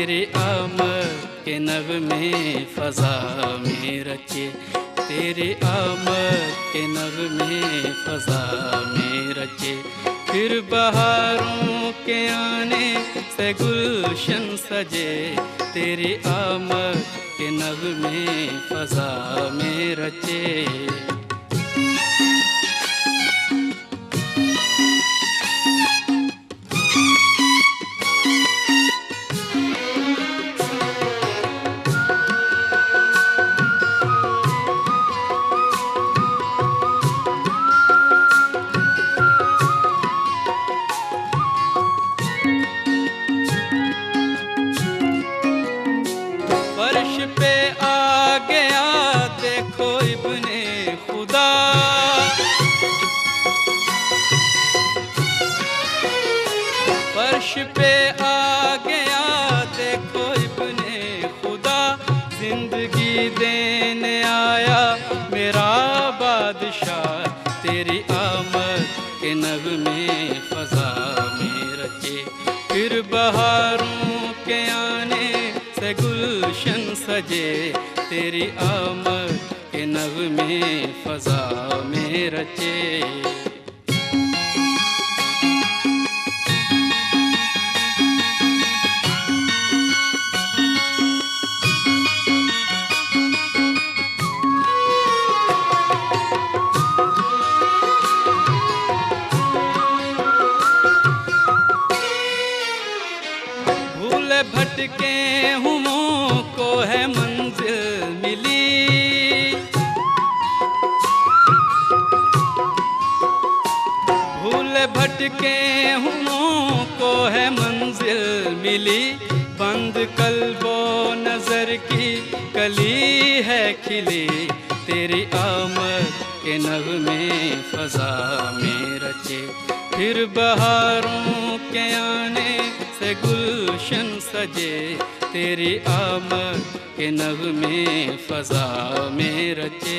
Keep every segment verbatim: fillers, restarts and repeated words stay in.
तेरी आमद के नगमे फ़ज़ा में रचे, तेरी आमद के नगमे फ़ज़ा में रचे। फिर बहारों के आने से गुलशन सजे, तेरी आमद के नगमे फ़ज़ा में रचे। फर्श पे आ गया देखो इब्ने खुदा, फर्श पे आ गया देखो इब्ने खुदा। जिंदगी देने आया मेरा बादशाह, तेरी आमद के नगमे फ़ज़ा में रचे। फिर बहारों के आने से गुलशन सजे, तेरी आमद के नगमे फ़ज़ा में रचे। भूले भटके हुमों को है मंजिल मिली, भूले भटके हुमों को है मंजिल मिली। बंद कल्बो नजर की कली है खिली, तेरी आमद के नगमे फ़ज़ा में रचे। फिर बहारों के आने से गुलशन सजे, तेरी आमद के नगमे फ़ज़ा में रचे।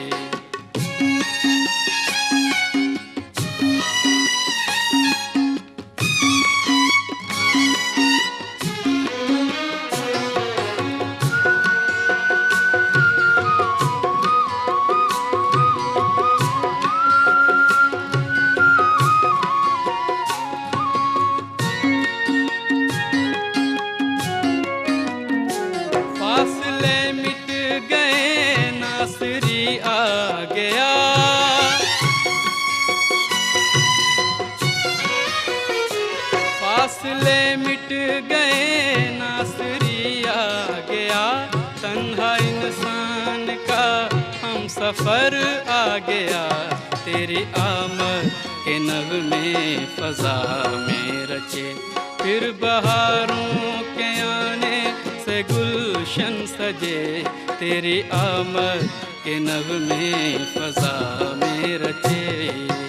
फासले मिट गए नासरी आ गया, फासले मिट गए नासरी आ गया। तन्हा इंसान का हम सफ़र आ गया, तेरी आमद के नगमे फ़ज़ा में रचे। फिर बहारों के आने से गुलशन सजे, तेरी आमद के नगमे फ़ज़ा में रचे।